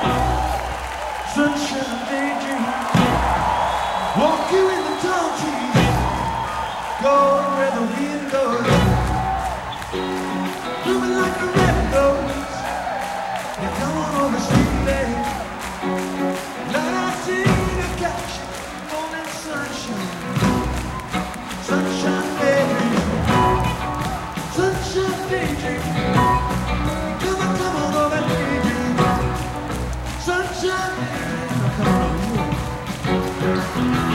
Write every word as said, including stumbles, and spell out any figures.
Sunshine daydream, walking in the tall trees, going where the wind goes, moving like a rabbit goes. You come on over street, baby. Light I see the couch, morning sunshine, sunshine daydream, sunshine daydream. Come on, come on over, daydream, sunshine daydream. Come on over.